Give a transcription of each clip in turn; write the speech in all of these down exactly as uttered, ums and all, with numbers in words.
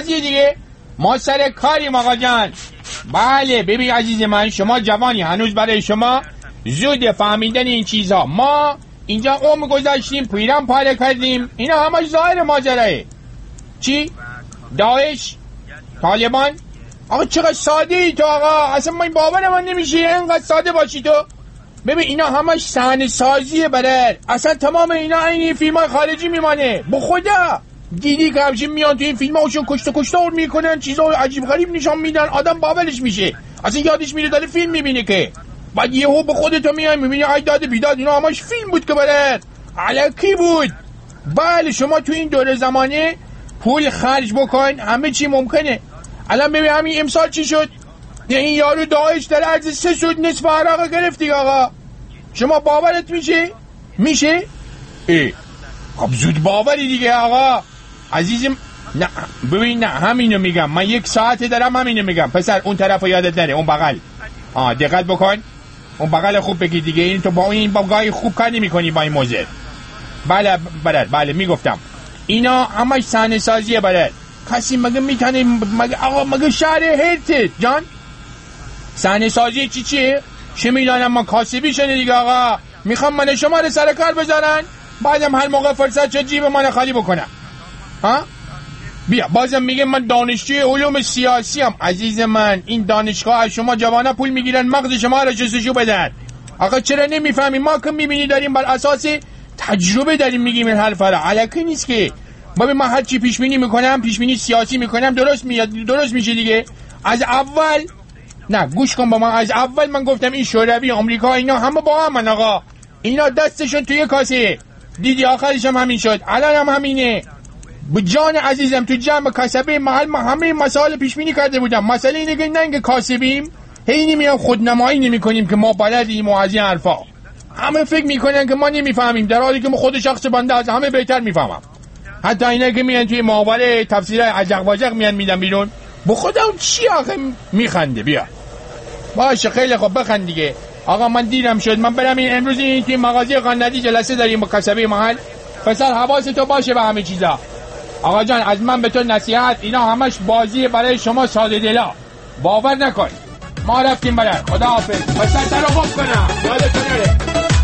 بازی دیگه. ما سر کاریم آقا جان. بله ببین عزیز من، شما جوانی، هنوز برای شما زود فهمیدن این چیزها. ما اینجا عمر گذاشتیم، پیرم پاره کردیم، اینا همش ظاهر ماجراه. چی؟ داعش؟ طالبان؟ آقا چقدر ساده ای تو آقا، اصلا من باور من نمیشه اینقدر ساده باشی تو. ببین اینا همش صحنه سازیه برات، اصلا تمام اینا این فیلم‌های خارجی میمانه. به خدا دیدی که همچین میان تو این فیلم‌هاشون کشته کشتار میکنن، چیزا عجیب غریب نشون میدن، آدم باورش میشه، اصلا یادش میره داره فیلم میبینه که. بعد یهو به خودت میای میبینی ای داد بیداد، اینا همش فیلم بود که برات الکی بود. بله شما تو این دوره زمانه پول خرج بکن، همه چی ممکنه. الان ببین همین امسال چی شد؟ این یارو داعش در عرض سه سود نصف عراق گرفتی آقا. شما باورت میشه؟ میشه؟ ای خب زود باوری دیگه آقا عزیزم. نه ببین نه همینو میگم، من یک ساعت دارم همینو میگم پسر. اون طرفو یادت نره، اون بغل. آه دقت بکن، اون بغل خوب بگی دیگه. این تو با این باگای خوب کار نمی‌کنی با این موضوع. بله بله بله میگفتم اینا همش صحنه سازیه. بله کسی مگه میتونه مگه آقا مگه شهر هرت جان صحنه سازی چی چیه؟ چه میدانم من، کاسبی شده دیگه آقا. میخوام من شما رو سر کار بذارن، بعدم هر موقع فرصت شد جیب من خالی بکنم. ها بیا بازم میگه من دانشجوی علوم سیاسی ام. عزیز من این دانشگاه از شما جوانا پول میگیرن مغز شما رو جستجو بدن. آقا چرا نمیفهمی؟ ما که میبینی داریم بر اساس تجربه داریم میگیم این حرفا رو، الکی نیست که. ببین من هر چی پیش بینی میکنم، پیش بینی سیاسی میکنم، درست میاد، درست میشه دیگه. از اول نه گوش کن با من، از اول من گفتم این شوروی آمریکا اینا همه با هم من آقا، اینا دستشون توی کاسه. دیدی آخرش هم همین شد، الان هم همینه. به جان عزیزم تو جمع کاسبه محل ما همه مسائل پیش بینی کرده بودم. مسئله اینه که نه کاسبیم هی نمیام خودنمایی نمیکنیم که ما بلدیم و از این حرفا. همه فکر میکنن که ما نمیفهمیم، در حالی که ما خود شخص بنده از همه بهتر میفهمم. حتی اینا که میان توی محاوره تفسیر عجق واجق میان میدن بیرون، به خودم چی آخه میخنده. بیا باشه خیلی خوب بخند دیگه. آقا من دیرم شد، من برم این امروز این توی مغازه قندی جلسه داریم با کاسبه محل. پسر حواست تو باشه به همه چیزا. آقا جان از من به تو نصیحت، اینا همش بازیه برای شما ساده دلا، باور نکن. ما رفتیم برای خدا حافظ. پسر سر رو خوب کنم یادتون نره.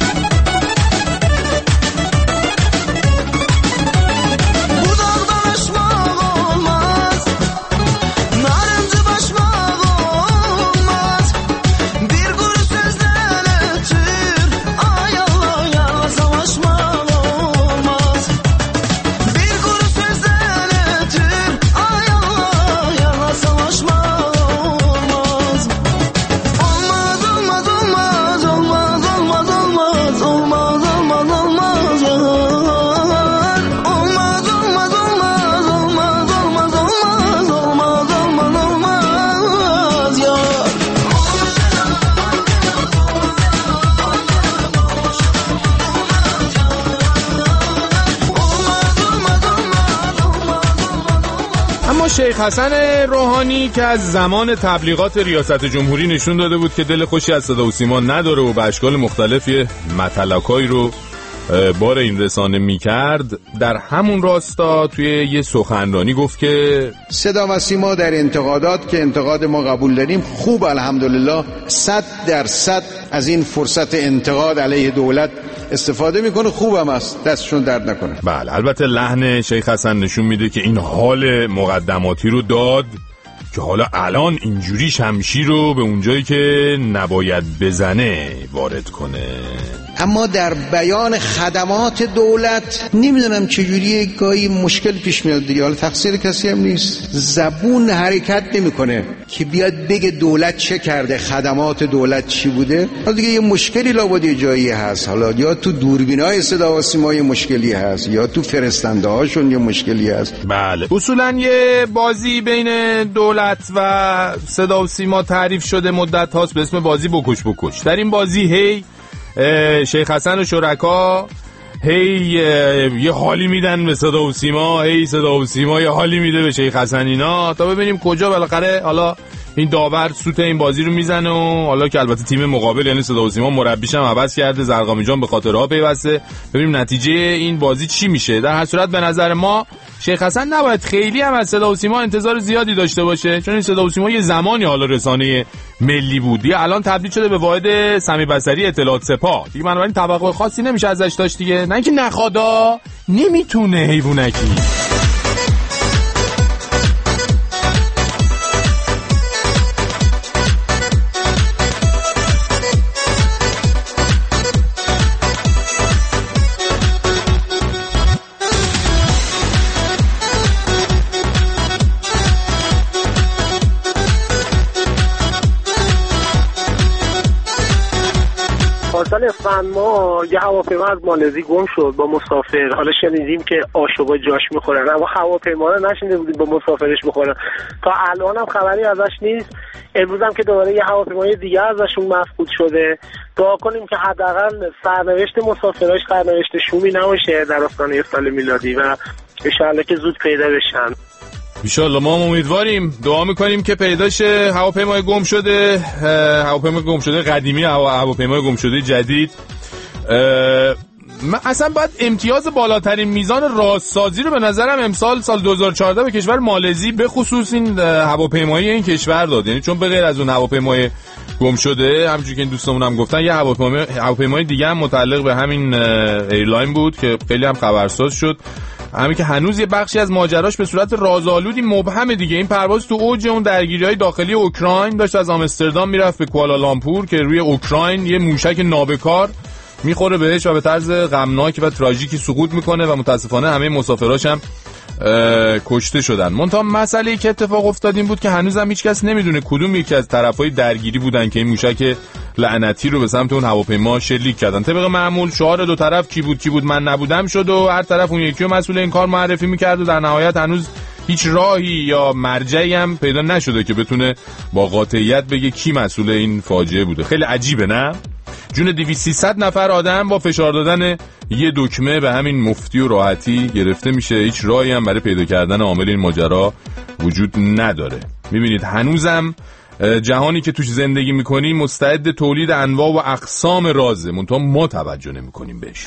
شیخ حسن روحانی که از زمان تبلیغات ریاست جمهوری نشون داده بود که دل خوشی از صدا و سیما نداره و به اشکال مختلفی مطلقایی رو بار این رسانه میکرد، در همون راستا توی یه سخنرانی گفت که صدا و سیما در انتقادات که انتقاد ما قبول داریم خوب، الحمدلله صد درصد از این فرصت انتقاد علیه دولت استفاده میکنه، خوبم است، دستشون درد نکنه. بله البته لحن شیخ حسن نشون میده که این حال مقدماتی رو داد که حالا الان اینجوری شمشیر رو به اونجایی که نباید بزنه وارد کنه. اما در بیان خدمات دولت نمیدونم چجوریه، گاهی مشکل پیش میاد دیگه. حالا تقصیر کسی هم نیست، زبون حرکت نمیکنه که بیاد بگه دولت چه کرده، خدمات دولت چی بوده. حالا دیگه یه مشکلی لابد یه جایی هست، حالا یا تو دوربینای صدا و سیما یه مشکلی هست یا تو فرستنده هاشون یه مشکلی هست. بله اصولا یه بازی بین دولت و صدا و سیما تعریف شده مدت هاست به اسم بازی بکش بکش. در این بازی هی شیخ حسن و شرکا هی یه حالی میدن به صدا و سیما، هی صدا و سیما یه حالی میده به شیخ حسن، اینا تا ببینیم کجا بالاخره حالا این داور سوت این بازی رو میزنه. و حالا که البته تیم مقابل یعنی صدا و سیما مربیش هم عوض کرده، زرقامی جان به خاطرها پیوسته، ببینیم نتیجه این بازی چی میشه. در هر صورت به نظر ما شیخ حسن نباید خیلی هم از صدا و سیما انتظار زیادی داشته باشه، چون این صدا و سیما یه زمانی حالا رسانه ملی بود، دیگه الان تبدیل شده به واحد سمی بصری اطلاعات سپاه دیگه، بنابراین توقع خاصی نمیشه ازش داشت دیگه. نه اینکه نخوادا نمیتونه حیوانکی. سال اسفند ما یه هواپیما از مالزی گم شد با مسافر. حالا شنیدیم که آشوبا جاش میخورن، اما هواپیما رو نشنیده بودیم با مسافرش بخورن. تا الان هم خبری ازش نیست. امروز هم که دوباره یه هواپیمای دیگه ازشون مفقود شده. دعا کنیم که حداقل سرنوشت مسافراش سرنوشت شومی نباشه در آستانه سال میلادی و ان شاءالله که زود پیدا بشن. ایشالله ما امیدواریم، دعا میکنیم که پیدا شه هواپیمای گم شده، هواپیمای گم شده قدیمی، هواپیمای گم شده جدید. من اصلا باید امتیاز بالاترین میزان رازسازی رو به نظرم امسال سال دو هزار و چهارده به کشور مالزی به خصوص این هواپیمایی این کشور داد. یعنی چون به غیر از اون هواپیمای گم شده، همونجوری که این دوستامون هم گفتن، یه هواپیمای هواپیمای دیگه هم متعلق به همین ایرلاین بود که خیلی هم خبرساز شد، همین که هنوز یه بخشی از ماجراش به صورت رازآلودی مبهمه دیگه. این پرواز تو اوج اون درگیری‌های داخلی اوکراین داشت، از آمستردام میرفت به کوالالامپور که روی اوکراین یه موشک نابکار میخوره بهش و به طرز غمناک و تراژیکی سقوط میکنه و متاسفانه همه مسافراش هم کشته شدن. منتها مسئله‌ای که اتفاق افتاد این بود که هنوزم هیچ کس نمیدونه کدوم یکی از طرفای درگیری بودن که این موشک لعنتی رو به سمت اون هواپیما شلیک کردن. طبق معمول شعار دو طرف کی بود کی بود من نبودم شد و هر طرف اون یکی رو مسئول این کار معرفی میکرد و در نهایت هنوز هیچ راهی یا مرجعی هم پیدا نشده که بتونه با قاطعیت بگه کی مسئول این فاجعه بوده. خیلی عجیبه نه؟ جون دویست سیصد نفر آدم با فشار دادن یه دکمه به همین مفتی و راحتی گرفته میشه. هیچ راهی هم برای پیدا کردن عامل این ماجرا وجود نداره. میبینید هنوزم جهانی که توش زندگی میکنیم مستعد تولید انواع و اقسام رازه، منتها ما توجه نمیکنیم بهش.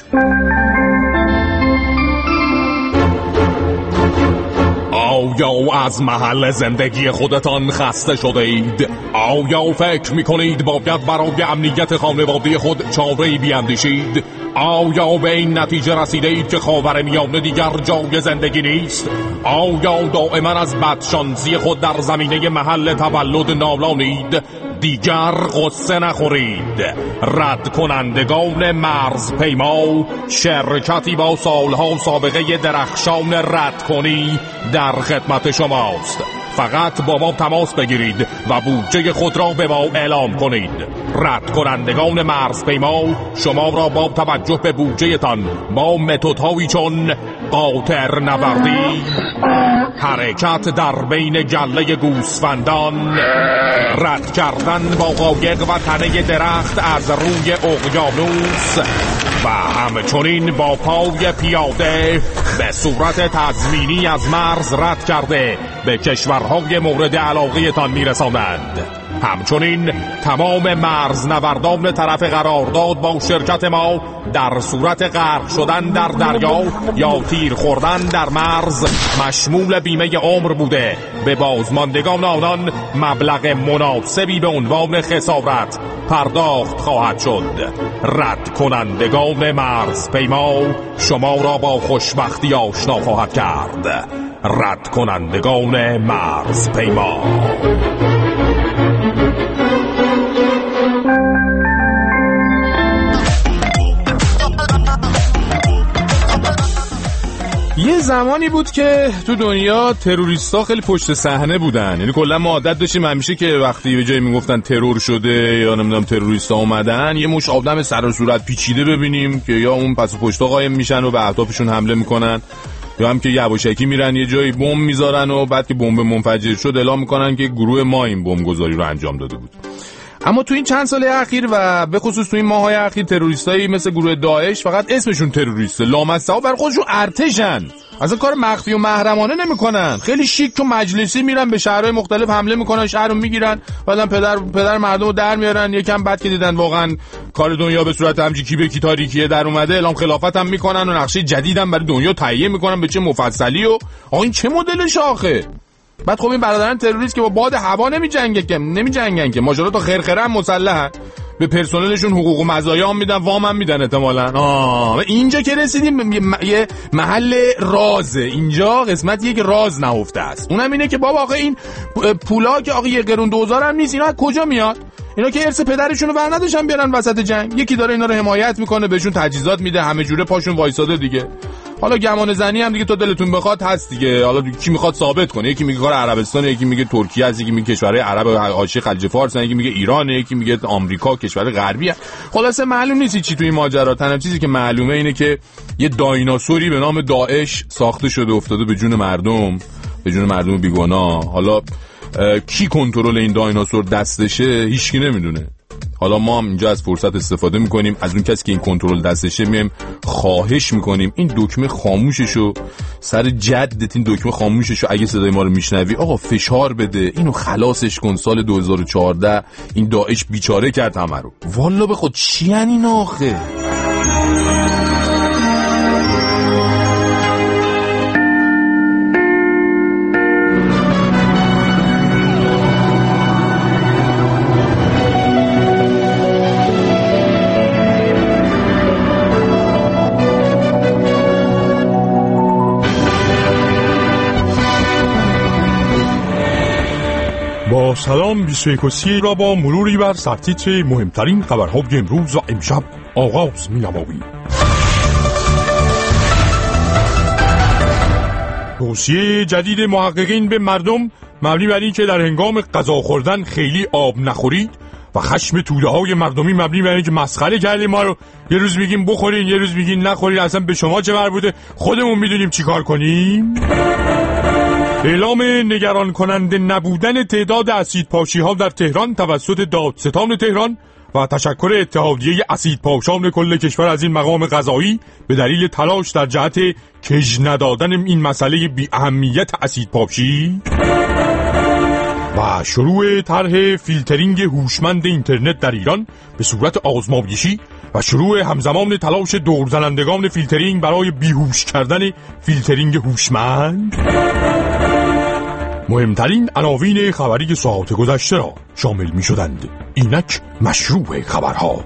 آیا از محل زندگی خودتان خسته شده اید؟ آیا فکر میکنید باید برای امنیت خانواده خود چاره‌ای بیاندیشید؟ آیا به این نتیجه رسیده اید که خاورمیانه دیگر جای زندگی نیست؟ آیا دائما از بدشانسی خود در زمینه محل تولد نالانید؟ دیگر قصه نخورید. رد کنندگان مرز پیما، شرکتی با سالها سابقه درخشان رد کنی، در خدمت شماست. فقط با ما تماس بگیرید و بودجه خود را به ما اعلام کنید. رد کنندگان مرز پیما شما را با توجه به بودجه تان با متدهایی چون قاطر نوردی، حرکت در بین گله گوسفندان، رد کردن با قایق و تنه درخت از روی اقیانوس و همچنین با پای پیاده به صورت تضمینی از مرز رد کرده به کشورهای مورد علاقه تان میرسانند. همچنین تمام مرزنوردان طرف قرارداد با شرکت ما در صورت غرق شدن در دریا یا تیر خوردن در مرز مشمول بیمه عمر بوده به بازماندگان آنان مبلغ مناسبی به عنوان خسارت پرداخت خواهد شد. رد کنندگان مرز پیما شما را با خوشبختی آشنا خواهد کرد. رد کنندگان مرز پیما. یه زمانی بود که تو دنیا تروریستا خیلی پشت صحنه بودن. یعنی کلا ما عادت داشتیم همیشه که وقتی به جایی میگفتن ترور شده یا نمیدونم تروریستا اومدن، یه مش آدم سر و صورت پیچیده ببینیم که یا اون پس و پشتا قایم میشن و به اهدافشون حمله میکنن، یا هم که یواشکی میرن یه جایی بمب میذارن و بعد که بمب منفجر شد اعلام میکنن که گروه ما این بمب گذاری رو انجام داده بود. اما تو این چند سال اخیر و به خصوص تو این ماهای اخیر تروریستایی مثل گروه داعش فقط اسمشون تروریسته، لامصبا بر خودشون ارتشن. اصلا کار مخفی و محرمانه نمیکنن، خیلی شیک و مجلسی میرن به شهرهای مختلف حمله میکنن، شهر رو میگیرن، بعدن پدر پدر مردم رو در میارن. یکم بعد که دیدن واقعا کار دنیا به صورت همجی به کی تاریکیه در اومده، اعلام خلافت هم میکنن و نقشه جدیدم برای دنیا تهیه میکنن به چه مفصلی. و آقا این چه مدلش آخه؟ بعد خب این برادران تروریست که با باد هوا نمیجنگن که نمیجنگن که ماجرا تا خرخره هم مسلحن، به پرسنلشون حقوق و مزایا هم میدن، وام هم میدن احتمالاً. آه اینجا که رسیدیم یه محل رازه، اینجا قسمتیه که راز نهفته است. اونم اینه که بابا آقا این پولا که آقا یه قرون دوزار هم نیست، اینا از کجا میاد؟ اینا که ارث پدرشونو ور نداشتن بیارن وسط جنگ، یکی داره اینا رو حمایت میکنه، بهشون تجهیزات میده، همه جوره پاشون وایساده دیگه. حالا گمان زنی هم دیگه تو دلتون بخواد هست دیگه، حالا کی میخواد ثابت کنه، یکی میگه کار عربستان، یکی میگه ترکیه است، یکی میگه کشورهای عرب حاشیه خلیج فارس، یکی میگه ایران، یکی میگه آمریکا کشور غربی. خلاصه معلوم نیست چی تو این ماجرا. تنها چیزی که معلومه اینه که یه دایناسوری به نام داعش ساخته شده افتاده به جون مردم، به جون مردم بیگناه. حالا کی کنترل این دایناسور دستشه هیچکی نمیدونه. حالا ما هم اینجا از فرصت استفاده میکنیم، از اون کسی که این کنترل دستشه میایم خواهش میکنیم این دکمه خاموششو، سر جدت این دکمه خاموششو اگه صدای ما رو میشنوی آقا فشار بده، اینو خلاصش کن. سال دو هزار و چهارده این داعش بیچاره کرد همه رو. والا به خود چی ان این آخه؟ با سلام بیست و یک را با مروری بر سرتیتر مهمترین خبرهای امروز و امشب آغاز می‌نماییم. توصیه جدید محققین به مردم مبنی بر این که در هنگام غذا خوردن خیلی آب نخورید و خشم توده‌های مردمی مبنی بر این که مسخره کردیم ما رو، یه روز میگیم بخورین یه روز میگین نخورین، اصلا به شما چه مربوطه، خودمون میدونیم چی کار کنیم. اعلام نگران کننده نبودن تعداد اسیدپاشی ها در تهران توسط دادستان تهران و تشکر اتحادیه اسیدپاشان کل کشور از این مقام قضایی به دلیل تلاش در جهت کج ندادن این مسئله بی اهمیت اسیدپاشی و شروع طرح فیلترینگ هوشمند اینترنت در ایران به صورت آزمایشی و شروع همزمان تلاش دورزنندگان فیلترینگ برای بیهوش کردن فیلترینگ هوشمند. مهمترین عناوین خبری ساعات گذشته را شامل می شدند. اینک مشروع خبرها.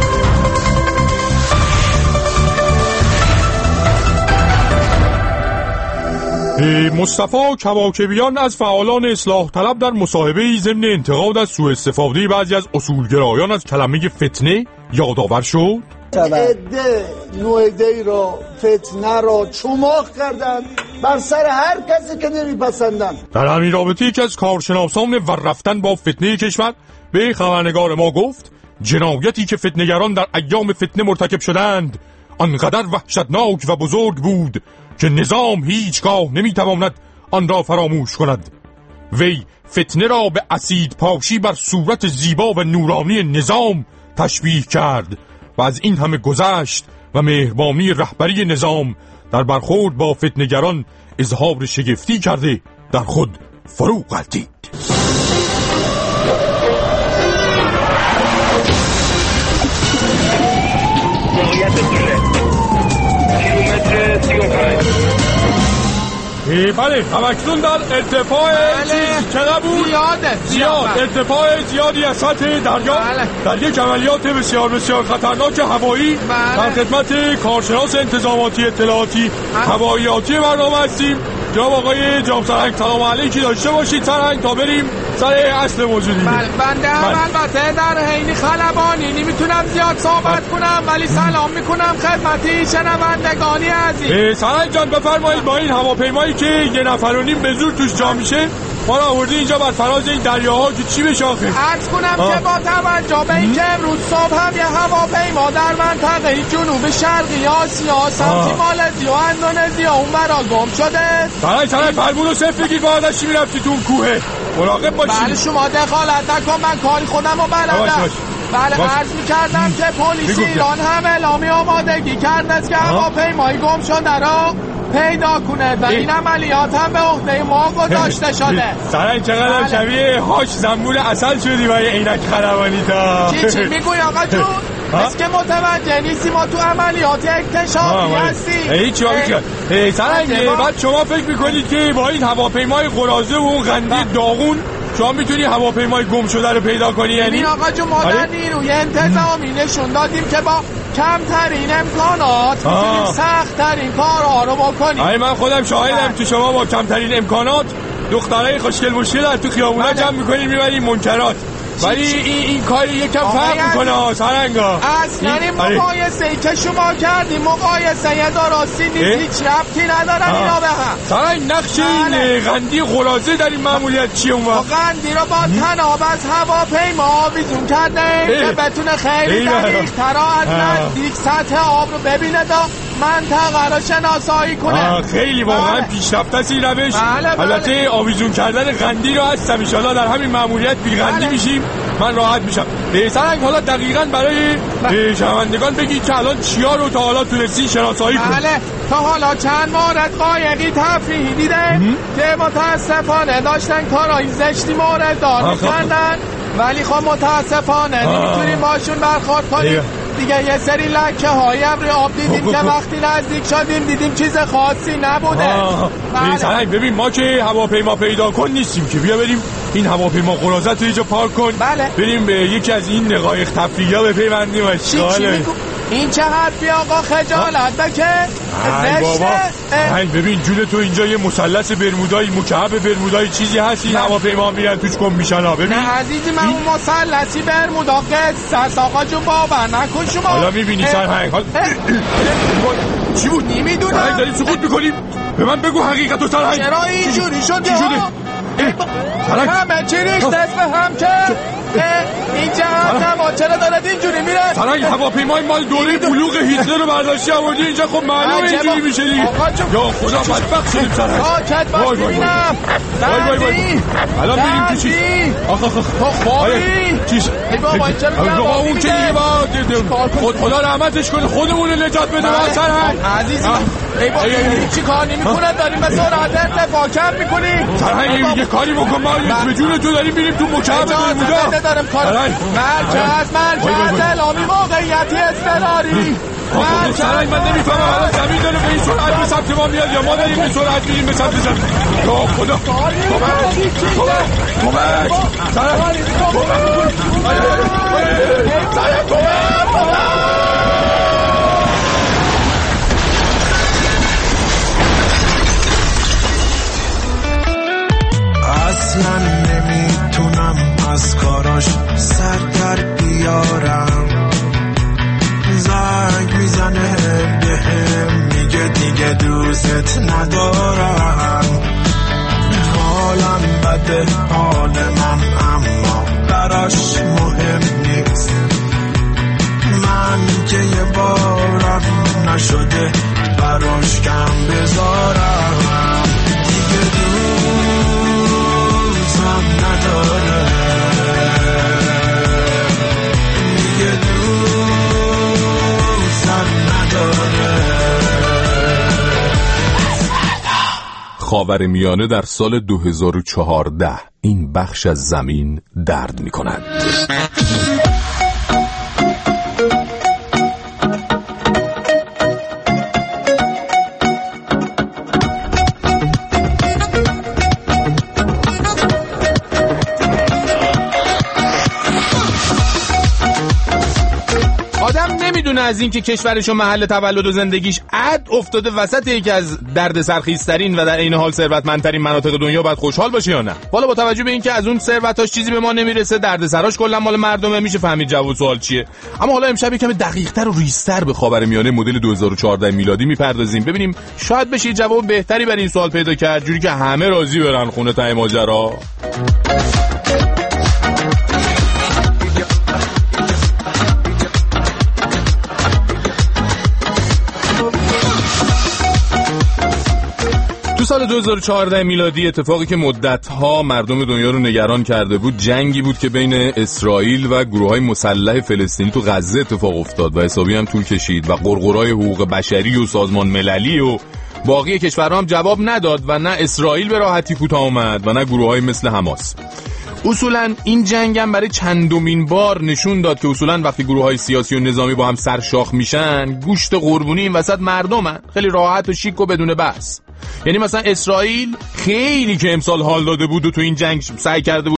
مصطفی کواکبیان از فعالان اصلاح طلب در مصاحبه‌ای ضمن انتقاد از سوء استفاده بعضی از اصولگرایان از کلمه فتنه یادآور شد. عده نوعده را فتنه را چماق کردن بر سر هر کسی که نمیپسندن. در همین رابطه یکی از کارشناسان ور رفتن با فتنه کشور به خبرنگار ما گفت جنایتی که فتنه‌گران در ایام فتنه مرتکب شدند آنقدر وحشتناک و بزرگ بود که نظام هیچگاه نمیتواند آن را فراموش کند. وی فتنه را به اسید پاشی بر صورت زیبا و نورانی نظام تشبیه کرد و از این همه گذشت و مهربانی رهبری نظام در برخورد با فتنه‌گران اظهار شگفتی کرده در خود فرو غلطید. بله همکنون در ارتفاع چقدر بود؟ زیاده زیاد ارتفاع زیادی از سطح دریا در یک عملیات بسیار بسیار خطرناک هوایی در خدمت کارشناس انتظاماتی اطلاعاتی هواییاتی برنامه هستیم. جناب آقای جام سرهنگ سلام علیکی داشته باشید سرهنگ تا بریم سر اصل موضوع. بله بنده هم البته در حین خلبانی نمیتونم زیاد صحبت کنم ولی سلام میکنم خدمتی شنوندگانی عزیز. سرهنگ جان بفرمایید با این هواپیمایی که یه نفر و نیم به زور توش جا میشه ما را آوردی اینجا بر فراز این دریاها که چی بشه آخه؟ عرض کنم آه. که با توجه به اینکه امروز صبح هم یه هواپیما در منطقه جنوب شرقی آسیا سمت مالزی و اندونزی اون برا گم شده. سرهنگ سرهنگ فرمون رو صفر بگید با ازش چی میرفتی تو اون کوه مراقب باشید. بله شما دخالت نکن من کاری خودم رو بلدم. بله عرض میکردم که پلیس ایران هم اعلامی آمادگی کرد است که هواپیمایی گم شده را پیدا کنه و این عملیات هم به عهده ما گذاشته شده. سرنگ چقدر شبیه هاش زنبور اصل شدی با عینک خلبانی تا. چی چی میگوی آقا جون؟ بس که متوجه نیستی ما تو عملیات اکتشافی هستیم. هیچ چی سرنگ بعد شما فکر میکنید که با این هواپیمای قراضه و اون غندی داغون شما میتونی هواپیمای گم شده رو پیدا کنی؟ یعنی این آقا جون ما در نیروی انتظامی نشون دادیم که با کمترین امکانات میتونیم سخت ترین کارها رو بکنیم. آره من خودم شاهدم که شما با کمترین امکانات دخترای خوشگل مشکل تو خیابونا جمع میکنید میبرید منکرات، ولی این این کاری یکم فرق میکنه سرنگا. اصلا این مقایسه ای که شما کردیم مقایسه یه درستی نیست، هیچ ربطی ندارن اینا به هم. سرنگ نقش این غندی قراضه در این ماموریت چیه اون وقت؟ غندی رو با تناب از هواپیما آویزون کرده که بتونه خیلی دقیق ترا از نزدیک سطح آب رو ببینه تا منطقه رو شناسایی کنه. خیلی واقعا پیشرفته است این روش. البته آویزون کردن غندی رو هستم، ان شاءالله در همین ماموریت بی غندی میشیم، من راحت میشم. سرنگ حالا دقیقاً برای شنوندگان بگید که الان چیا رو تا حالا تونستی شناسایی کنی؟ بله تا حالا چند مورد قایقی تفریحی دیده که متاسفانه داشتن کارهای زشتی مورد دار میکردن، ولی خب متاسفانه نمیتونیم باشون برخورد کنیم دیگه. یه سری لکه هایی هم روی آب دیدیم که وقتی نزدیک شدیم دیدیم چیز خاصی نبوده. سرنگ ببین ما که هواپیما پیدا کن نیستیم که بیا بریم این هواپیما قراضه رو اینجا پارک کن. بله. بریم به یکی از این نقایق تفریحی ها بپیوندیم. این چه حرفی آقا خجالت بکه؟ ای بابا ای ببین جون تو اینجا یه مثلث برمودایی مکعب برمودایی چیزی هست این هواپیما میرن توش کم میشن ها. ببین نه عزیزی من اون مثلثی برمودا قصه آقا جون باور نکن شما. حالا میبینی سرهنگ چی بود؟ نمیدونم. سرهنگ داریم سکوت میکنیم، به من بگو حقیقت و سرهنگ چرا اینجوری شده؟ همه چی ریخت دست به هم که این جهت ما چرا دارد اینجوری میره؟ سرنگ هواپیمای مال دوره بلوغ هیتلر رو برداشتی آوردی اینجا، خب معلومه اینجوری میشه دیگه. یا خدا بدبخت شدیم سرنگ. ساکت باش ببینم. وای وای وای الان بریم تو چیز. آخ آخ تو خوابی؟ چیز؟ ای بابا این چرا بابا اون که دیگه با خود خدا رحمتش کنه خودمون رو نجات بده سرنگ. عزیزی ای بابا چی کار نمی‌کنه داریم به سرعت ارتفاع کم می‌کنیم؟ سرنگ یه کاری بکن ما به جون تو داریم میریم تو مکعب برمودا. دارم کار مرکز مرکز اعلامی موقعیتی اضطراری. سرنگ من نمیفهمم الان زمین داره به این سرعت به سمت ما میاد یا ما داریم به سرعت میریم به سمت زمین؟ یا خدا کمک کمک سرنگ سرنگ کمک. اصلا نمیتونم از کاراش سر در بیارم، زنگ میزنه بهم میگه دیگه دوست ندارم، حالم بده حال من اما براش مهم نیست، من که یه بارم نشده براش کم بذارم، دیگه دوستم نداره، دیگه دوستم نداره. خاورمیانه در سال دو هزار و چهارده این بخش از زمین درد می کند. از این که کشورش و محل تولد و زندگیش عد افتاده وسط یکی از درد سرخیزترین و در عین حال ثروتمندترین مناطق دنیا، باید خوشحال باشه یا نه؟ والا با توجه به اینکه از اون ثروتاش چیزی به ما نمیرسه، درد سراش کلا مال مردمه، میشه فهمید جواب سوال چیه. اما حالا امشب یکم دقیق‌تر و ریزتر به خاورمیانه مدل دو هزار و چهارده میلادی میپردازیم، ببینیم شاید بشه جواب بهتری برای این سوال پیدا کرد، جوری که همه راضی برن خونه ته ماجرا. تو سال دو هزار و چهارده میلادی اتفاقی که مدت‌ها مردم دنیا رو نگران کرده بود، جنگی بود که بین اسرائیل و گروه‌های مسلح فلسطینی تو غزه اتفاق افتاد و حسابی هم طول کشید و قرقرای حقوق بشری و سازمان مللی و باقی کشورها هم جواب نداد و نه اسرائیل به راحتی کوتاه اومد و نه گروه‌های مثل حماس. اصولا این جنگ هم برای چندمین بار نشون داد که اصولا وقتی گروه‌های سیاسی و نظامی با هم سرشاخ میشن، گوشت قربونی این وسط مردمن، خیلی راحت و شیک و بدون بحث. یعنی مثلا اسرائیل خیلی که امسال حال داده بود و تو این جنگ سعی کرده بود